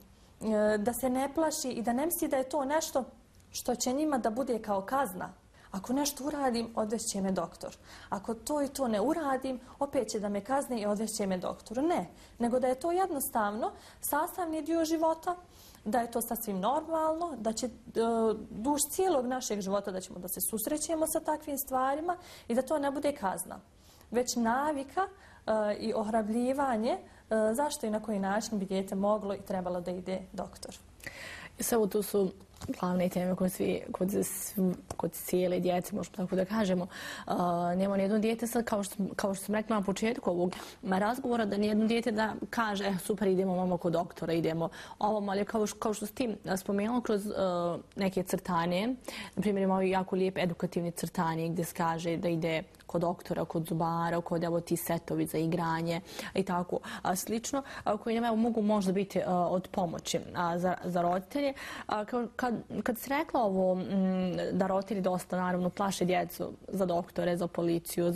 da se ne plaši i da ne misli da je to nešto što će njima da bude kao kazna. Ako nešto uradim, odvešće me doktor. Ako to i to ne uradim, opet će da me kazne i odvešće me doktor. Ne, nego da je to jednostavno sastavni dio života, da je to sasvim normalno, da će duž cijelog našeg života da ćemo da se susrećemo sa takvim stvarima i da to ne bude kazna. Već navika i ohrabljivanje zašto i na koji način bi dijete moglo i trebalo da ide doktor. Samo tu su glavne teme kod cijele djece, možemo tako da kažemo. Nema nijedno dijete sad, kao što sam rekla na početku ovog razgovora, da nijedno dijete da kaže super, idemo mamo kod doktora, idemo ovom, ali kao što si ti spomenula kroz neke crtanje, na primjer imamo jako lijep edukativni crtanje gdje se kaže da ide kod doktora, kod zubara, kod evo ti setovi za igranje i tako slično, koji nam mogu možda biti od pomoći za roditelje. Kad si rekla ovo da roditelji dosta naravno plaše djecu za doktore, za policiju,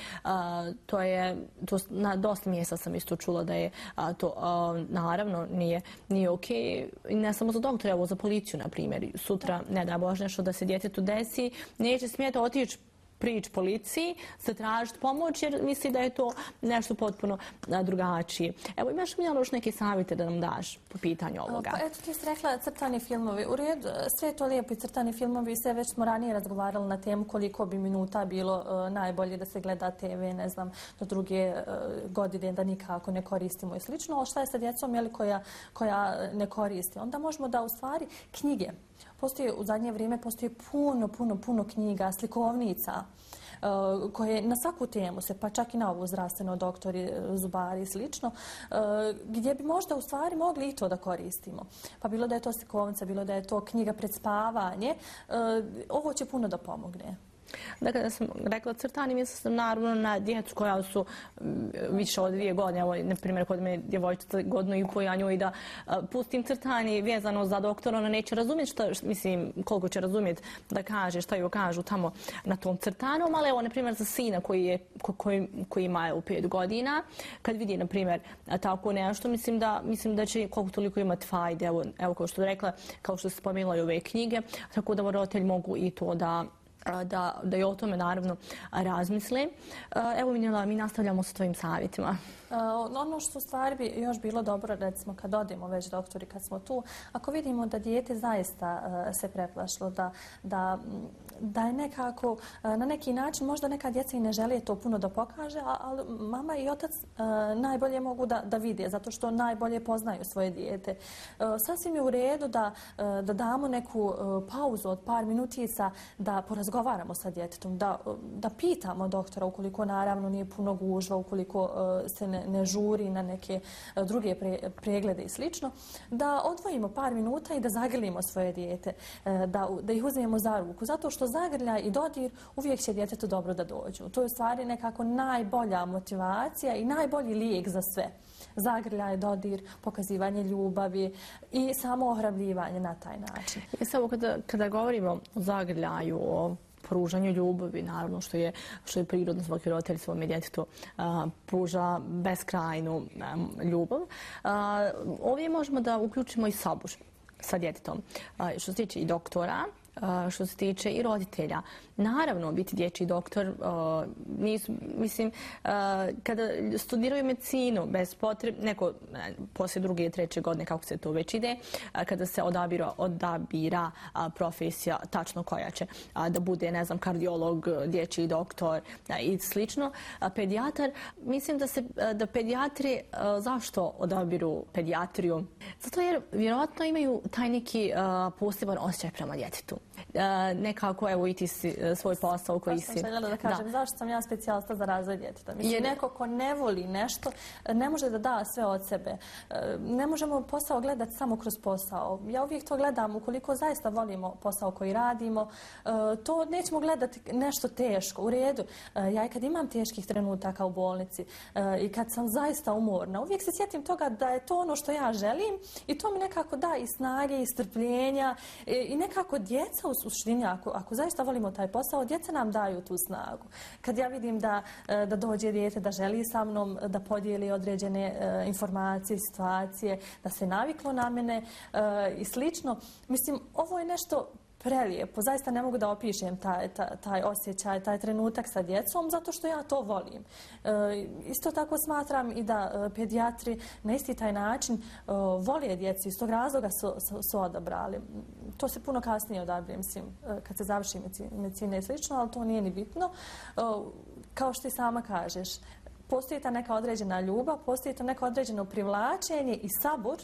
na dosta mjesta sam isto čula da je to naravno nije okej. Ne samo za doktore, evo za policiju na primjer. Sutra, ne da Bože, nešto da se djetetu desi, neće smjeti otići prići policiji, zatražiti pomoć jer misli da je to nešto potpuno drugačije. Evo, imaš li još neke savjete da nam daš po pitanju ovoga? Pa eto, ti si rekla crtani filmovi. U redu, sve je to lijepo i crtani filmovi, sve već smo ranije razgovarali na temu koliko bi minuta bilo najbolje da se gleda TV, ne znam, do druge godine da nikako ne koristimo i slično. Ali šta je sa djecom koja ne koristi? Onda možemo da u stvari knjige. U zadnje vrijeme postoji puno knjiga, slikovnica koje na svaku temu se, pa čak i na ovu zdravstveno, doktori, zubari i slično, gdje bi možda u stvari mogli i to da koristimo. Pa bilo da je to slikovnica, bilo da je to knjiga pred spavanje, ovo će puno da pomogne. Dakle, da sam rekla crtani, mislim sam naravno na djecu koja su više od 2 godine. Evo, na primjer, kod me djevojčica 1,5 godina ja njoj da pustim crtani vezano za doktora, ona neće razumjeti mislim, koliko će razumjeti da kaže šta joj kažu tamo na tom crtanom, ali evo, na primjer, za sina koji ima 5 godina, kad vidi, na primjer, tako nešto, mislim da će koliko toliko imati fajde. Evo, kao što je rekla, kao što se spomenula i ove knjige, tako da roditelji mogu i to da i o tome naravno razmisle. Evo, Minjela, mi nastavljamo sa tvojim savjetima. Ono što u stvari bi još bilo dobro, recimo kad odemo već doktori, kad smo tu, ako vidimo da dijete zaista se preplašilo, da je nekako, na neki način, možda neka djeca i ne žele to puno da pokaže, ali mama i otac najbolje mogu da vide, zato što najbolje poznaju svoje dijete. Sasvim je u redu da damo neku pauzu od par minutica, da porazgovaramo sa djetetom, da pitamo doktora ukoliko naravno nije puno gužva, ukoliko se ne žuri na neke druge preglede i slično, da odvojimo par minuta i da zagrlimo svoje dijete, da ih uzmemo za ruku, zato što zagrljaj i dodir uvijek će djetetu dobro da dođu. To je u stvari nekako najbolja motivacija i najbolji lijek za sve. Zagrljaj, dodir, pokazivanje ljubavi i samo ohrabljivanje na taj način. Samo kada govorimo o zagrljaju, o pružanju ljubavi, naravno što je prirodno, svaki roditelj svome djetetu pruža beskrajnu ljubav. Ovdje možemo da uključimo i sabor sa djetetom. Što se tiče i doktora, što se tiče i roditelja. Naravno, biti dječji doktor, mislim, kada studiraju medicinu, bez potrebe, neko poslije 2. i 3. godine, kako se to već ide, kada se odabira profesija tačno koja će da bude, ne znam, kardiolog, dječji doktor i slično, pedijatar, mislim da pedijatri, zašto odabiru pedijatriju? Zato jer vjerojatno imaju taj neki poseban osjećaj prema djetetu. Nekako, evo, i ti si svoj posao koji si... Sam željela da kažem, zašto sam ja specijalista za razvoj djeteta? Mislim, neko ko ne voli nešto, ne može da da sve od sebe. Ne možemo posao gledati samo kroz posao. Ja uvijek to gledam, ukoliko zaista volimo posao koji radimo, to nećemo gledati nešto teško, u redu. Ja i kad imam teških trenutaka u bolnici i kad sam zaista umorna, uvijek se sjetim toga da je to ono što ja želim i to mi nekako da i snage i strpljenja i nekako djeca u suštini, ako zaista volimo taj posao, djeca nam daju tu snagu. Kad ja vidim da dođe dijete, da želi sa mnom da podijeli određene informacije, situacije, da se naviklo na mene i slično, mislim, ovo je nešto prelijepo. Zaista ne mogu da opišem taj osjećaj, taj trenutak sa djecom, zato što ja to volim. Isto tako smatram i da pedijatri na isti taj način vole djecu, iz tog razloga su odabrali. To se puno kasnije odabire, mislim, kad se završi medicina i slično, ali to nije ni bitno. Kao što i sama kažeš, postoji ta neka određena ljubav, postoji to neko određeno privlačenje i sabor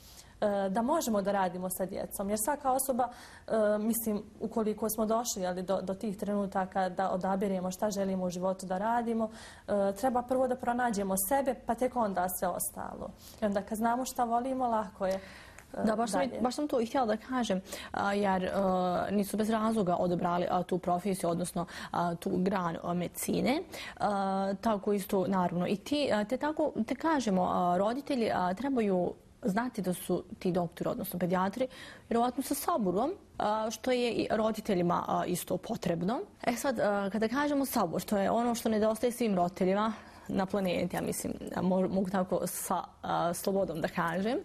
da možemo da radimo sa djecom. Jer svaka osoba, mislim, ukoliko smo došli do tih trenutaka da odabiremo šta želimo u životu da radimo, treba prvo da pronađemo sebe, pa tek onda sve ostalo. I onda kad znamo šta volimo, lako je. Da, baš sam to i htjela da kažem, jer nisu bez razloga odabrali tu profesiju, odnosno tu granu medicine. Tako isto, naravno, i ti, te kažemo, roditelji trebaju znati da su ti doktori, odnosno pedijatri, vjerovatno sa saborom, što je i roditeljima isto potrebno. Sad, kada kažemo sabor, to je ono što nedostaje svim roditeljima na planeti, ja mislim, mogu tako sa slobodom da kažem.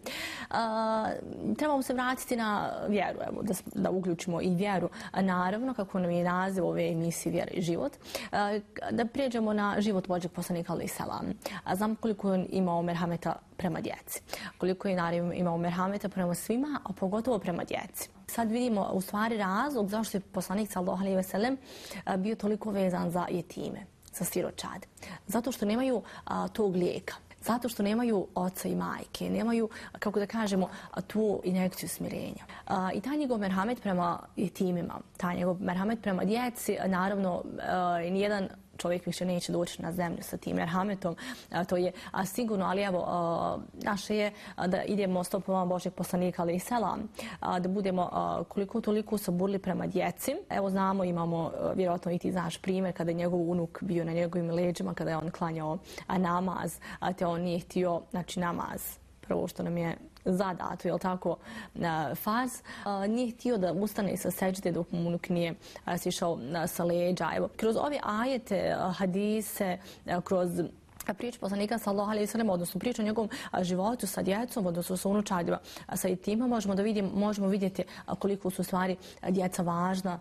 Trebamo se vratiti na vjeru, evo, da uključimo i vjeru. Naravno, kako nam je naziv ove emisije Vjera i život, da prijeđemo na život Božjeg poslanika alejhi selam. Znam koliko je imao merhameta prema djeci, koliko je naravno imao merhameta prema svima, a pogotovo prema djeci. Sad vidimo u stvari razlog zašto je poslanik sallallahu alejhi ve sellem bio toliko vezan za jetime, za siročad. Zato što nemaju tog lijeka. Zato što nemaju oca i majke, nemaju, kako da kažemo, tu injekciju smirenja. I taj njegov merhamet prema timima, taj njegov merhamet prema djeci, naravno, nijedan čovjek više neće doći na zemlju sa tim merhametom, to je sigurno, ali evo, naše je da idemo stopama Božeg poslanika, ali i selam, da budemo koliko toliko saburli prema djeci. Evo znamo, imamo, vjerojatno i ti znaš primjer, kada je njegov unuk bio na njegovim leđima, kada je on klanjao namaz, te on nije htio, znači namaz, prvo što nam je zadato, je li tako, faz. Nije htio da ustane sa seđde dok mu unuk nije sišao sa leđa. Evo, kroz ove ajete, hadise, kroz priču poslanika sallallahu alejhi ve sellem, odnosno priču o njegovom životu sa djecom, odnosno sa unučadima, sa itima, možemo vidjeti koliko su stvari djeca važna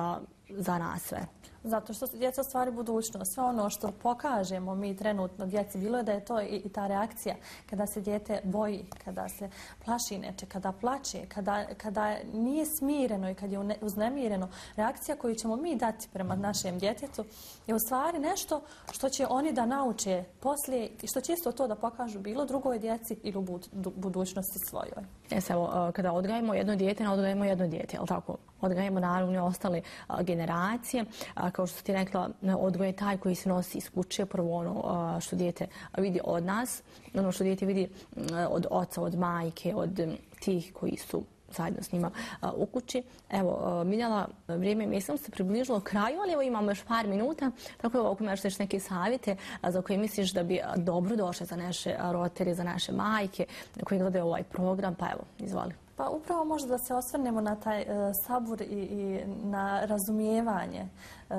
za nas sve. Zato što djeca stvari budućnost. Sve ono što pokažemo mi trenutno djeci, bilo je da je to i ta reakcija kada se dijete boji, kada se plaši neče, kada plače, kada nije smireno i kad je uznemireno. Reakcija koju ćemo mi dati prema našem djetetu je u stvari nešto što će oni da nauče poslije i što će isto to da pokažu bilo drugoj djeci ili u budućnosti svojoj. Evo, kada odgajamo jedno dijete, ne odgajamo jedno dijete, je li tako? Odgajamo naravno i ostale generacije. Kao što ti rekla, odgoj je taj koji se nosi iz kuće, prvo ono što dijete vidi od nas, ono što dijete vidi od oca, od majke, od tih koji su zajedno s njima u kući. Evo, Miljana, vrijeme mislim se približilo kraju, ali evo imamo još par minuta, tako da ako imaš još neke savjete za koje misliš da bi dobro došle za naše roditelje, za naše majke koji gledaju ovaj program, pa evo, izvoli. Pa upravo možda da se osvrnemo na taj sabur i na razumijevanje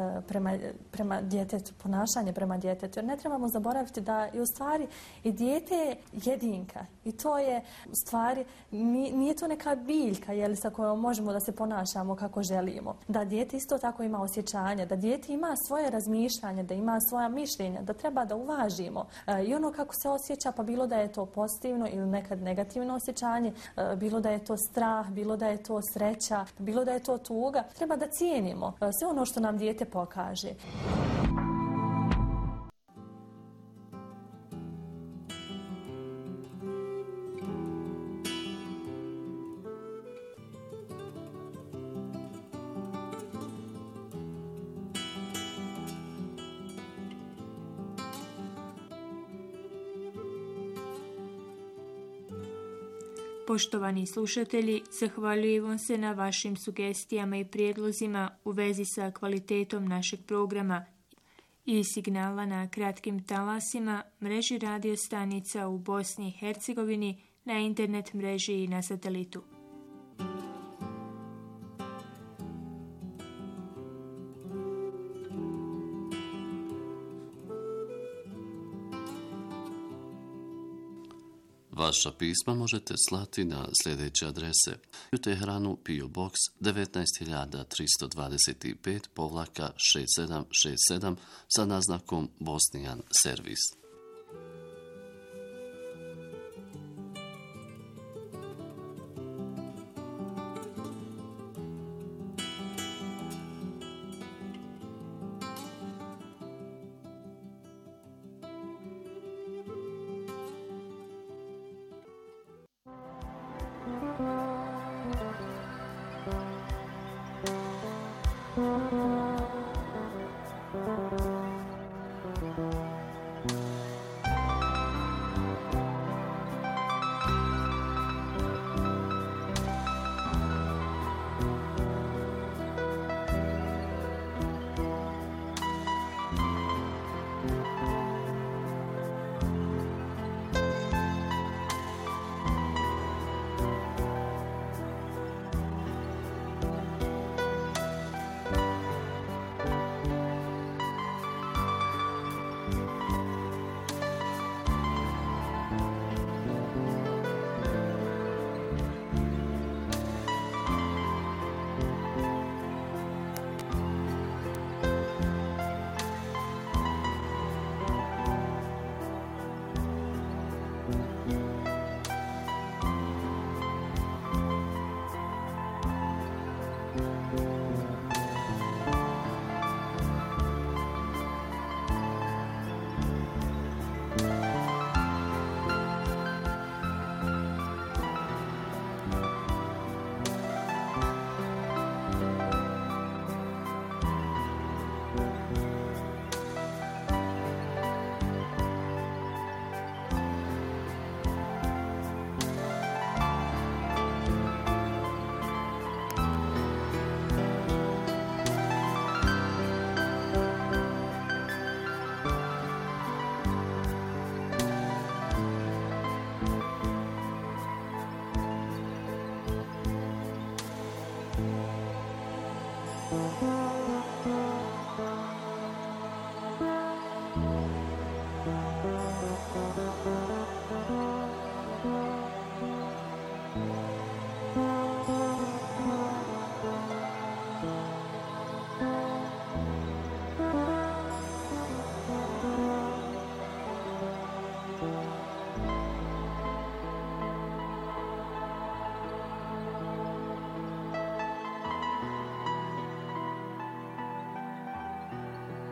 prema djetetu, ponašanje prema djetetu. Jer ne trebamo zaboraviti da je u stvari i dijete je jedinka. I to je u stvari, nije to neka biljka sa kojom možemo da se ponašamo kako želimo. Da dijete isto tako ima osjećanja, da dijete ima svoje razmišljanje, da ima svoja mišljenja, da treba da uvažimo. I ono kako se osjeća, pa bilo da je to pozitivno ili nekad negativno osjećanje, bilo da je to strah, bilo da je to sreća, bilo da je to tuga. Treba da cijenimo sve ono što nam dijete pokaže. Poštovani slušatelji, zahvaljujem vam se na vašim sugestijama i prijedlozima u vezi sa kvalitetom našeg programa i signala na kratkim talasima, mreži radio stanica u Bosni i Hercegovini, na internet mreži i na satelitu. Vaša pisma možete slati na sljedeće adrese: u Teheranu PO Box 19325-6767 sa naznakom Bosnijan servis.